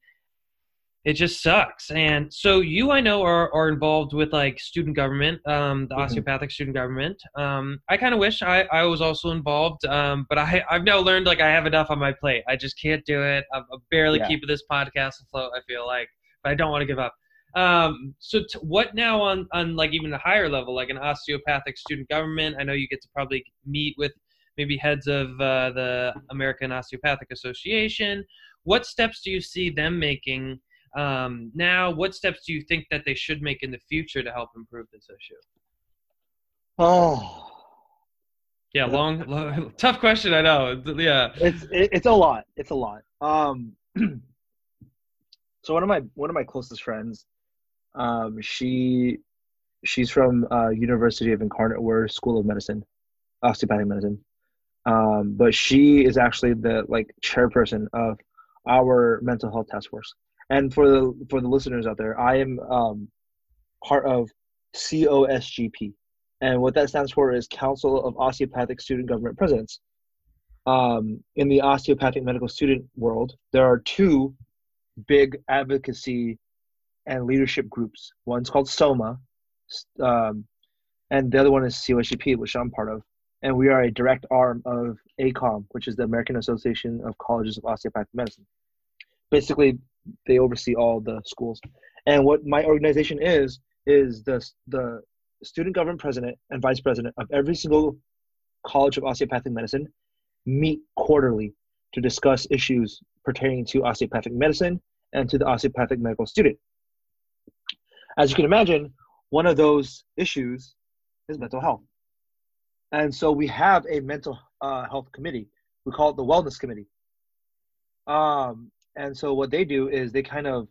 it just sucks. And so you, I know, are, are involved with like student government, um, the hmm osteopathic student government. Um, I kind of wish I, I was also involved, um, but I, I've now learned like I have enough on my plate. I just can't do it. I'm, I'm barely yeah. keeping this podcast afloat, I feel like, but I don't want to give up. Um, so t- what now on, on like even a higher level, like an osteopathic student government? I know you get to probably meet with maybe heads of uh, the American Osteopathic Association. What steps do you see them making um, now? What steps do you think that they should make in the future to help improve this issue? Oh, Yeah, long, long tough question. I know. Yeah. it's it, it's a lot. It's a lot. Um, so one of my one of my closest friends, um, she she's from uh, University of Incarnate Word School of Medicine, osteopathic medicine. Um, but she is actually the like chairperson of our mental health task force. And for the for the listeners out there, I am um, part of C O S G P, and what that stands for is Council of Osteopathic Student Government Presidents. Um, in the osteopathic medical student world, there are two big advocacy and leadership groups. One's called SOMA, um, and the other one is C O S G P, which I'm part of. And we are a direct arm of A C O M, which is the American Association of Colleges of Osteopathic Medicine. Basically, they oversee all the schools. And what my organization is, is the, the student government president and vice president of every single college of osteopathic medicine meet quarterly to discuss issues pertaining to osteopathic medicine and to the osteopathic medical student. As you can imagine, one of those issues is mental health. And so we have a mental uh, health committee. We call it the wellness committee. Um, and so what they do is they kind of,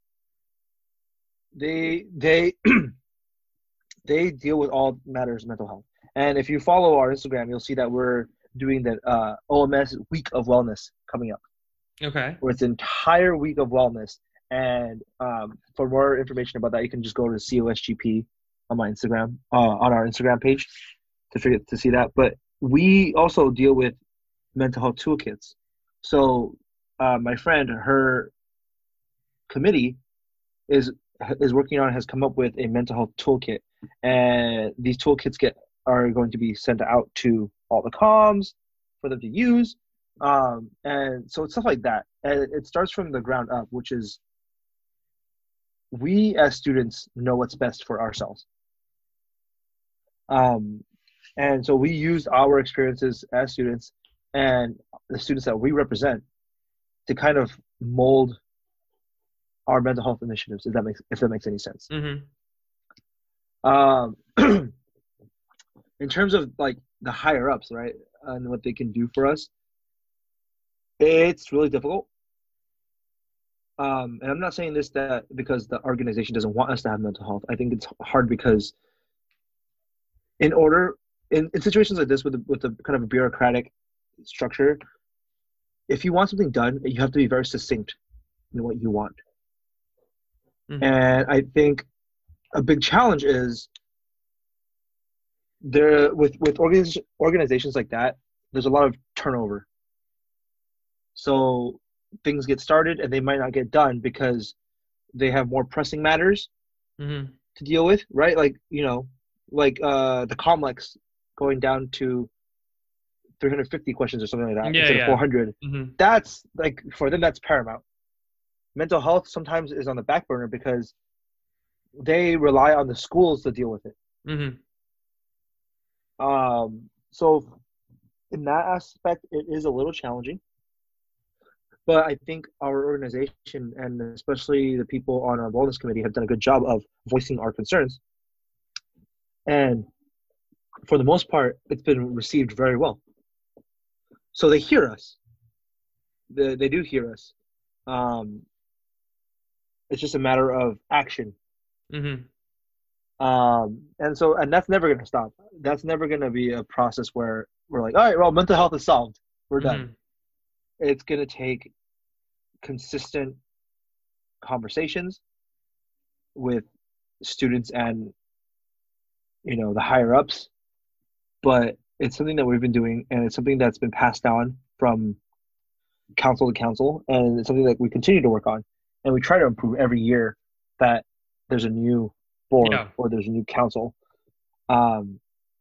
they, they, they deal with all matters of mental health. And if you follow our Instagram, you'll see that we're doing the uh, O M S Week of Wellness coming up. Okay. Where it's an entire week of wellness. And um, for more information about that, you can just go to C O S G P on my Instagram, uh, on our Instagram page to figure, to see that. But we also deal with mental health toolkits. So uh, my friend, her committee is is working on, has come up with a mental health toolkit. And these toolkits get are going to be sent out to all the comms for them to use. Um, and so it's stuff like that. And it starts from the ground up, which is we as students know what's best for ourselves. Um, and so we used our experiences as students and the students that we represent to kind of mold our mental health initiatives, if that makes, if that makes any sense. Mm-hmm. Um, in terms of like the higher ups, right, and what they can do for us, it's really difficult. Um, and I'm not saying this that because the organization doesn't want us to have mental health. I think it's hard because in order, in, in situations like this with a, with a kind of a bureaucratic structure, if you want something done, you have to be very succinct in what you want. Mm-hmm. And I think a big challenge is there with, with organiz- organizations like that, there's a lot of turnover. So things get started and they might not get done because they have more pressing matters mm-hmm. to deal with, right? Like, you know, like uh, the Comlex going down to three hundred fifty questions or something like that yeah, instead yeah. of four hundred. Mm-hmm. That's like, for them, that's paramount. Mental health sometimes is on the back burner because they rely on the schools to deal with it. Mm-hmm. Um, so in that aspect, it is a little challenging. But I think our organization and especially the people on our wellness committee have done a good job of voicing our concerns. And for the most part, it's been received very well. So they hear us. They, they do hear us. Um, it's just a matter of action. Mm-hmm. Um, and so, and that's never going to stop. That's never going to be a process where we're like, all right, well, mental health is solved. We're done. Mm-hmm. It's going to take consistent conversations with students and, you know, the higher ups. But it's something that we've been doing, and it's something that's been passed down from council to council, and it's something that we continue to work on. And we try to improve every year that there's a new board yeah. or there's a new council. Um,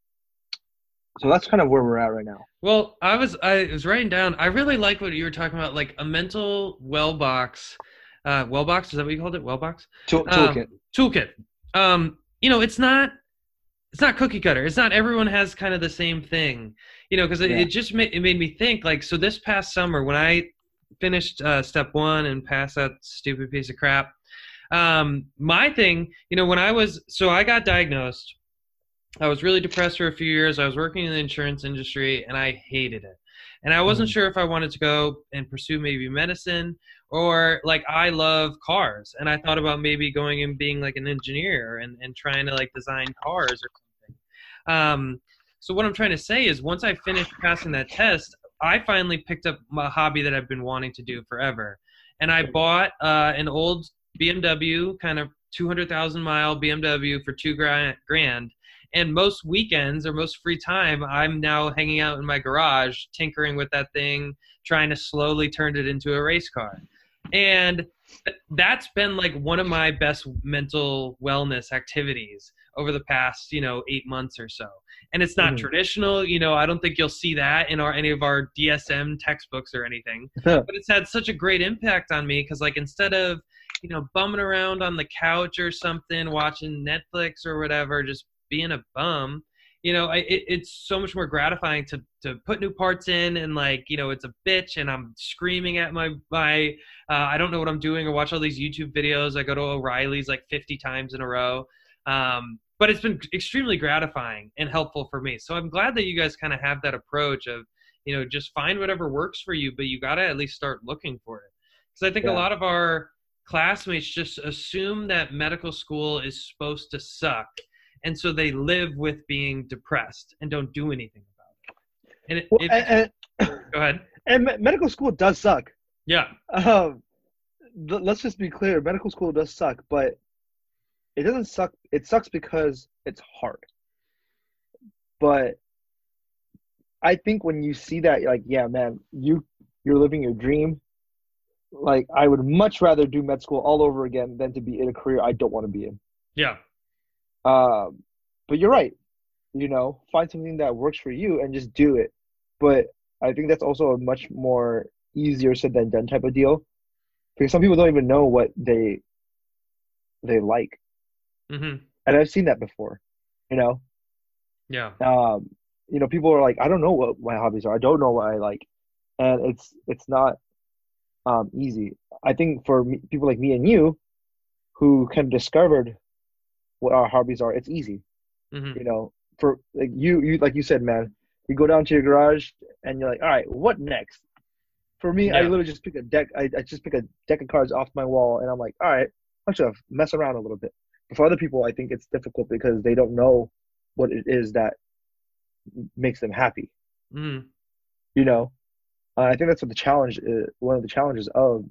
So that's kind of where we're at right now. Well, I was I was writing down. I really like what you were talking about, like a mental well box. Uh, well box, is that what you called it? Well box. Tool, toolkit. Um, toolkit. Um, you know, it's not it's not cookie cutter. It's not everyone has kind of the same thing. You know, because it, yeah. it just made it made me think. Like, so this past summer when I finished uh, step one and passed that stupid piece of crap, um, my thing, you know, when I was so I got diagnosed. I was really depressed for a few years. I was working in the insurance industry, and I hated it. And I wasn't mm. sure if I wanted to go and pursue maybe medicine or, like, I love cars. And I thought about maybe going and being, like, an engineer and, and trying to, like, design cars or something. Um, so what I'm trying to say is once I finished passing that test, I finally picked up a hobby that I've been wanting to do forever. And I bought uh, an old B M W, kind of two hundred thousand mile B M W for two grand. And most weekends or most free time, I'm now hanging out in my garage, tinkering with that thing, trying to slowly turn it into a race car. And that's been like one of my best mental wellness activities over the past, you know, eight months or so. And it's not mm. traditional. You know, I don't think you'll see that in our any of our D S M textbooks or anything. But it's had such a great impact on me because, like, instead of, you know, bumming around on the couch or something, watching Netflix or whatever, just being a bum, you know, I, it, it's so much more gratifying to to put new parts in, and like, you know, it's a bitch and I'm screaming at my my uh, I don't know what I'm doing, or watch all these YouTube videos. I go to O'Reilly's like fifty times in a row. Um, but it's been extremely gratifying and helpful for me. So I'm glad that you guys kind of have that approach of, you know, just find whatever works for you, but you got to at least start looking for it. Because I think a Yeah. lot of our classmates just assume that medical school is supposed to suck. And so they live with being depressed and don't do anything about it. And it, Well, it makes me, and, and, go ahead. and me- medical school does suck. Yeah. Um, th- let's just be clear. Medical school does suck, but it doesn't suck. It sucks because it's hard. But I think when you see that, you're like, yeah, man, you you're living your dream. Like, I would much rather do med school all over again than to be in a career I don't want to be in. Yeah. Um, but you're right. You know, find something that works for you and just do it. But I think that's also a much more easier said than done type of deal, because some people don't even know what they they like, Mm-hmm. and I've seen that before. You know, Yeah. um, you know, people are like, I don't know what my hobbies are. I don't know what I like, and it's it's not um, easy. I think for me, people like me and you, who kind of discovered what our hobbies are, it's easy. Mm-hmm. You know, for like you, you like you said, man, you go down to your garage and you're like, all right, what next? For me, I Yeah. literally just pick a deck. I, I just pick a deck of cards off my wall, and I'm like, all right, I'm just gonna mess around a little bit. But for other people, I think it's difficult because they don't know what it is that makes them happy. Mm-hmm. You know, uh, I think that's what the challenge is. One of the challenges of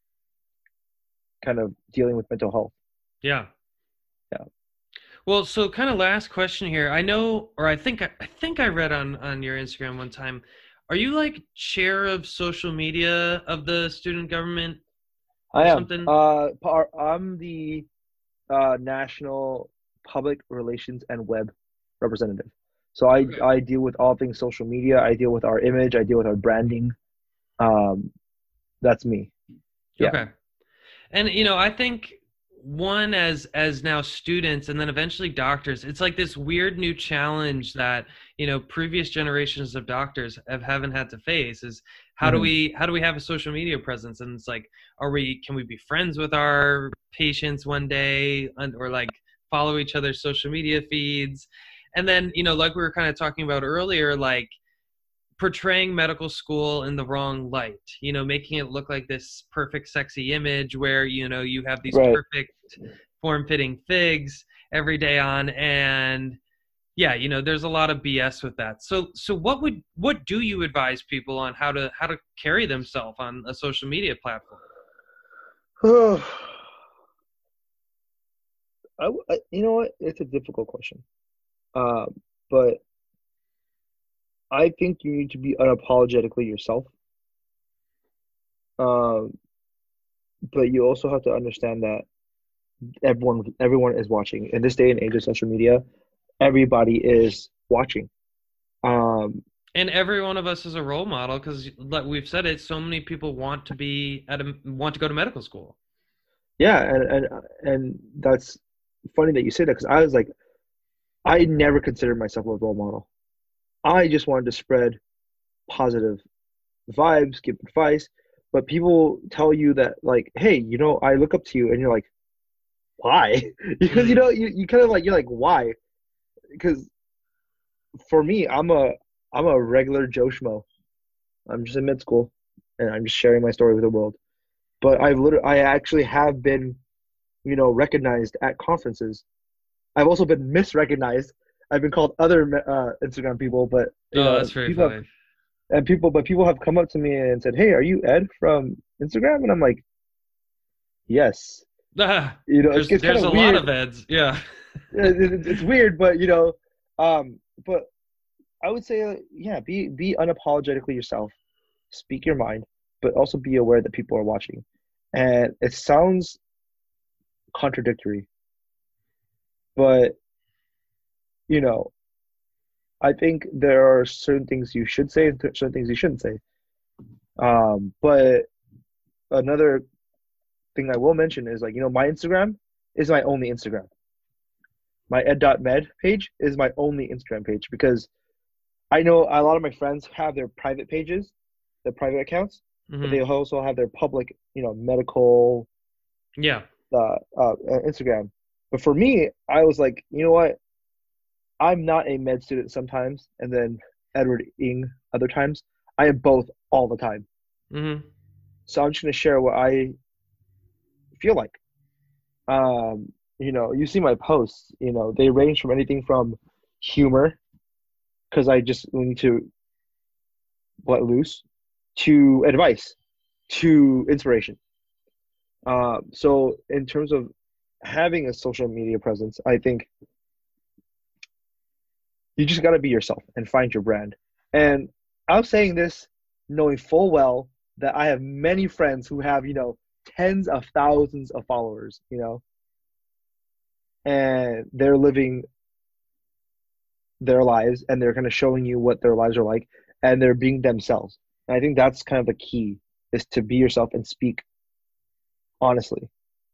kind of dealing with mental health. Yeah. Yeah. Well, so kind of last question here. I know, or I think, I think I read on on your Instagram one time. Are you like chair of social media of the student government I or am. something? Uh, par- I'm the uh, national public relations and web representative. So I Okay. I deal with all things social media. I deal with our image. I deal with our branding. Um, that's me. Yeah. Okay. And you know, I think one as as now students and then eventually doctors, it's like this weird new challenge that, you know, previous generations of doctors have haven't had to face is how do hmm we how do we have a social media presence? And it's like, are we can we be friends with our patients one day, and or like follow each other's social media feeds? And then, you know, like we were kind of talking about earlier, like portraying medical school in the wrong light, you know, making it look like this perfect sexy image where, you know, you have these Right. perfect form-fitting figs every day on. And yeah, you know, there's a lot of B S with that. So so what would what do you advise people on how to how to carry themselves on a social media platform? I, I- you know what? It's a difficult question. Um, but I think you need to be unapologetically yourself. Um, but you also have to understand that everyone everyone is watching. In this day and age of social media, everybody is watching. Um, And every one of us is a role model because, like we've said it, so many people want to be at a want to go to medical school. yeah, and and and that's funny that you say that, because I was like, I never considered myself a role model. I just wanted to spread positive vibes, give advice, but people tell you that, like, hey, you know, I look up to you, and you're like, why? Because you Mm, know, you, you kind of like, you're like, why? Because for me, I'm a I'm a regular Joe Schmo. I'm just in mid school, and I'm just sharing my story with the world. But I've literally, I actually have been, you know, recognized at conferences. I've also been misrecognized. I've been called other uh, Instagram people, but you oh, know, that's very people have funny. and people, but people have come up to me and said, "Hey, are you Ed from Instagram?" And I'm like, "Yes." Ah, You know, it's there's it's kind there's of a lot weird. of eds. Yeah. It- it- It's weird, but you know, um, but I would say, uh, yeah, be be unapologetically yourself. Speak your mind, but also be aware that people are watching. And it sounds contradictory, but you know, I think there are certain things you should say and certain things you shouldn't say. Um, but another thing I will mention is, like, you know, my Instagram is my only Instagram. my ed.med page is my only Instagram page because I know a lot of my friends have their private pages, their private accounts, but Hmm. they also have their public, you know, medical Yeah. uh, uh, uh, Instagram. But for me, I was like, you know what? I'm not a med student sometimes, and then Edward Ing other times. I am both all the time. Hmm. So I'm just gonna share what I feel like. Um, you know, you see my posts. You know, they range from anything from humor, because I just need to let loose, to advice, to inspiration. Um, so in terms of having a social media presence, I think you just got to be yourself and find your brand. And I'm saying this knowing full well that I have many friends who have, you know, tens of thousands of followers, you know, and they're living their lives and they're kind of showing you what their lives are like and they're being themselves. And I think that's kind of the key is to be yourself and speak honestly.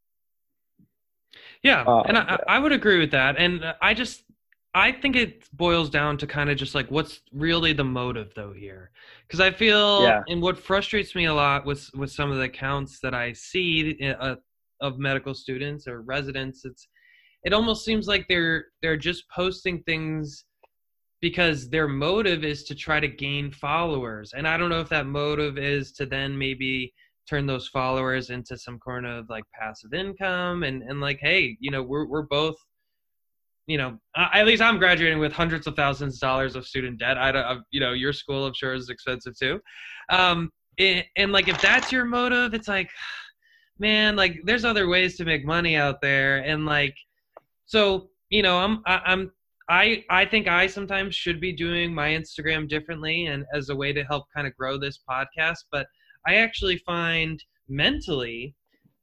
Yeah, and Um, I, I would agree with that. And uh, I just, I think it boils down to kind of just like what's really the motive though here, because I feel, yeah. and what frustrates me a lot with with some of the accounts that I see uh, of medical students or residents, it's it almost seems like they're they're just posting things because their motive is to try to gain followers. And I don't know if that motive is to then maybe turn those followers into some kind of like passive income and and like, hey, you know, we're we're both, you know, uh, at least I'm graduating with hundreds of thousands of dollars of student debt. I don't, uh, you know, your school I'm sure is expensive too. Um, and, and like if that's your motive, it's like, man, like there's other ways to make money out there, and like so, you know, I'm I, I'm I I think I sometimes should be doing my Instagram differently and as a way to help kind of grow this podcast, but I actually find mentally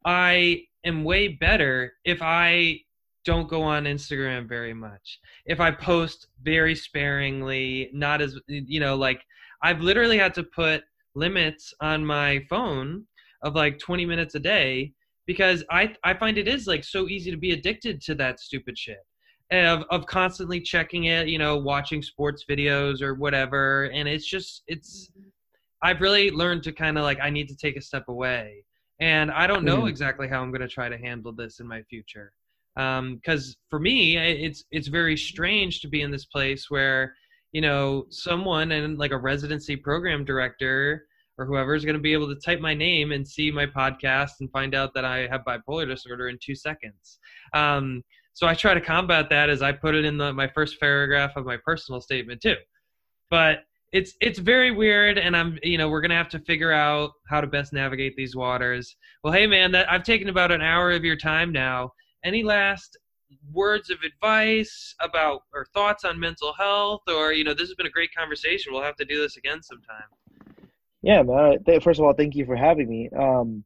I am way better if I don't go on Instagram very much. If I post very sparingly, not as, you know, like I've literally had to put limits on my phone of like twenty minutes a day because I I find it is like so easy to be addicted to that stupid shit. Of, of constantly checking it, you know, watching sports videos or whatever. And it's just, it's, I've really learned to kind of like I need to take a step away, and I don't know Mhm. exactly how I'm going to try to handle this in my future. Because for me, it's it's very strange to be in this place where you know someone and like a residency program director or whoever is going to be able to type my name and see my podcast and find out that I have bipolar disorder in two seconds. Um, so I try to combat that as I put it in the, my first paragraph of my personal statement too. But it's it's very weird, and I'm you know we're gonna have to figure out how to best navigate these waters. Well, hey man, that I've taken about an hour of your time now. Any last words of advice about or thoughts on mental health, or you know this has been a great conversation. We'll have to do this again sometime. Yeah, man. Th- First of all, thank you for having me. Um,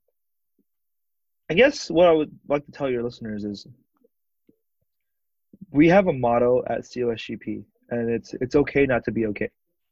I guess what I would like to tell your listeners is we have a motto at C O S G P, and it's it's okay not to be okay.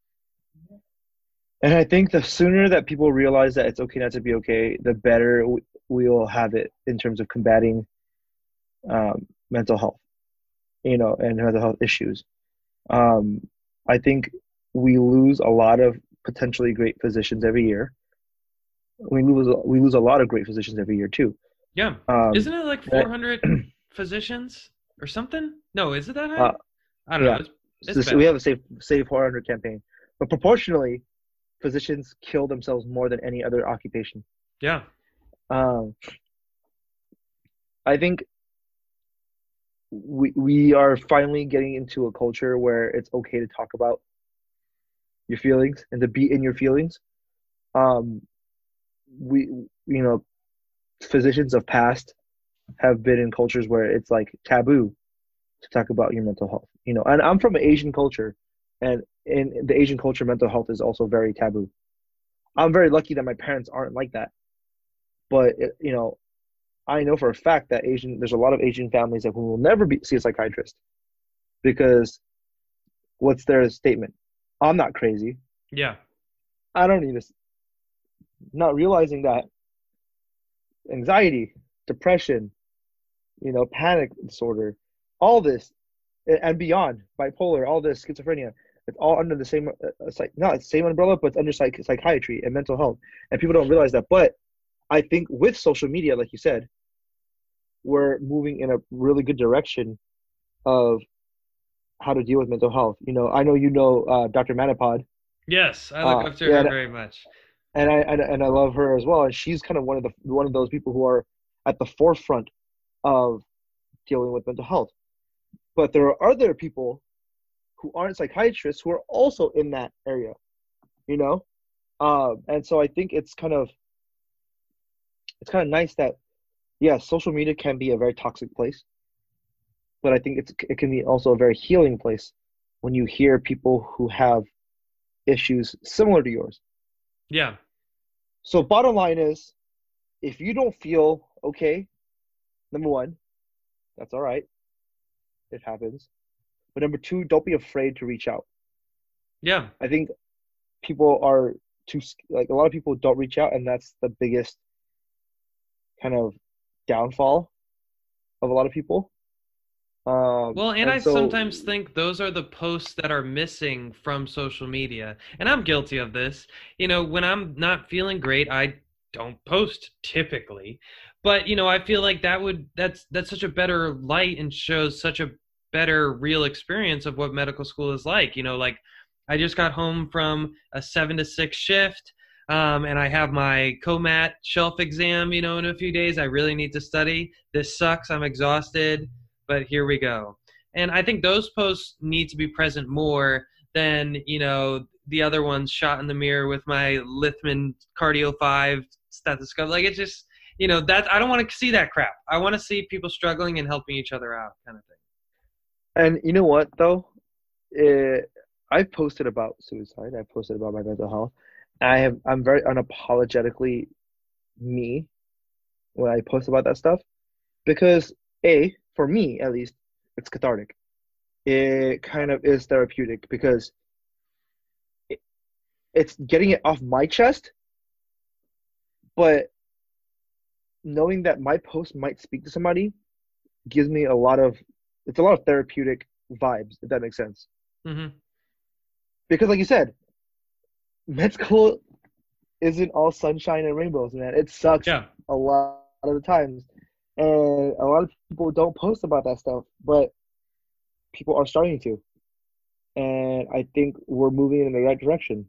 And I think the sooner that people realize that it's okay not to be okay, the better we, we'll have it in terms of combating um, mental health, you know, and mental health issues. Um, I think we lose a lot of potentially great physicians every year. We lose we lose a lot of great physicians every year too. Yeah, Um, isn't it like that, four hundred physicians or something? No, is it that high? uh, I don't know. yeah, It's it's so, so we bad. have a save save four hundred campaign, but proportionally, physicians kill themselves more than any other occupation. Yeah. Um, I think we we are finally getting into a culture where it's okay to talk about your feelings and to be in your feelings. Um, we you know physicians of past have been in cultures where it's like taboo to talk about your mental health. You know, and I'm from an Asian culture, and in the Asian culture, mental health is also very taboo. I'm very lucky that my parents aren't like that, but it, you know, I know for a fact that Asian there's a lot of Asian families that who will never be, see a psychiatrist because what's their statement? I'm not crazy. Yeah. I don't need this. Not realizing that anxiety, depression, you know, panic disorder, all this and beyond, bipolar, all this, schizophrenia. It's all under the same, uh, psych, not the same umbrella, but it's under psych, psychiatry and mental health. And people don't realize that. But I think with social media, like you said, we're moving in a really good direction of how to deal with mental health. You know, I know you know uh, Doctor Manipod. Yes, I look uh, up to yeah, her and, very much. and I and, and I love her as well. And she's kind of one of the one of those people who are at the forefront of dealing with mental health. But there are other people who aren't psychiatrists who are also in that area, you know? Um, and so I think it's kind of, it's kind of nice that, yeah, social media can be a very toxic place, but I think it's, it can be also a very healing place when you hear people who have issues similar to yours. Yeah. So bottom line is, if you don't feel okay, number one, that's all right. It happens. But number two, don't be afraid to reach out. Yeah. I think people are too, like a lot of people don't reach out, and that's the biggest kind of downfall of a lot of people. Um, Well, and, and I so, sometimes think those are the posts that are missing from social media. And I'm guilty of this. You know, when I'm not feeling great, I don't post typically. But, you know, I feel like that would that's that's such a better light and shows such a better real experience of what medical school is like. You know, like I just got home from a seven to six shift. Um, and I have my COMAT shelf exam, you know, in a few days. I really need to study. This sucks. I'm exhausted. But here we go. And I think those posts need to be present more than, you know, the other ones shot in the mirror with my Lithman Cardio five stethoscope. Like, it's just, you know, that I don't want to see that crap. I want to see people struggling and helping each other out, kind of thing. and you know what, though? It, I've posted about suicide. I've posted about my mental health. I have, I'm very unapologetically me when I post about that stuff because, A, for me at least, it's cathartic. It kind of is therapeutic because it, it's getting it off my chest, but knowing that my post might speak to somebody gives me a lot of, it's a lot of therapeutic vibes, if that makes sense. Mm-hmm. Because like you said, med school isn't all sunshine and rainbows, man. It sucks Yeah. a lot of the times. And a lot of people don't post about that stuff, but people are starting to. And I think we're moving in the right direction.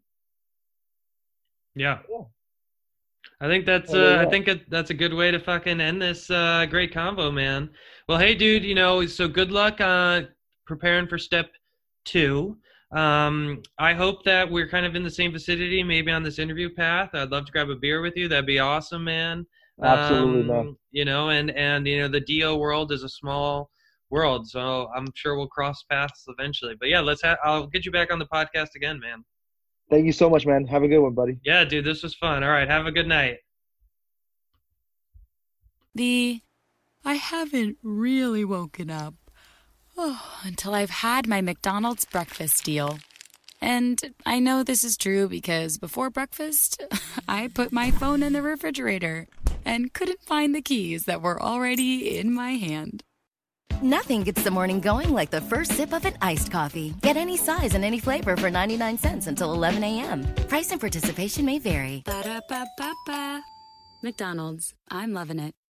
Yeah. Yeah. I think that's Well, there uh, you I go. think it, that's a good way to fucking end this uh, great convo, man. Well, hey, dude, you know, so good luck uh, preparing for step two. Um, I hope that we're kind of in the same vicinity, maybe on this interview path. I'd love to grab a beer with you. That'd be awesome, man. Absolutely, man. Um, you know, and and you know, the D O world is a small world, so I'm sure we'll cross paths eventually. But yeah, let's. Ha- I'll get you back on the podcast again, man. Thank you so much, man. Have a good one, buddy. Yeah, dude, this was fun. All right, have a good night. The I haven't really woken up oh, until I've had my McDonald's breakfast deal. And I know this is true because before breakfast, I put my phone in the refrigerator and couldn't find the keys that were already in my hand. Nothing gets the morning going like the first sip of an iced coffee. Get any size and any flavor for ninety-nine cents until eleven a.m. Price and participation may vary. Ba-da-ba-ba-ba. McDonald's. I'm loving it.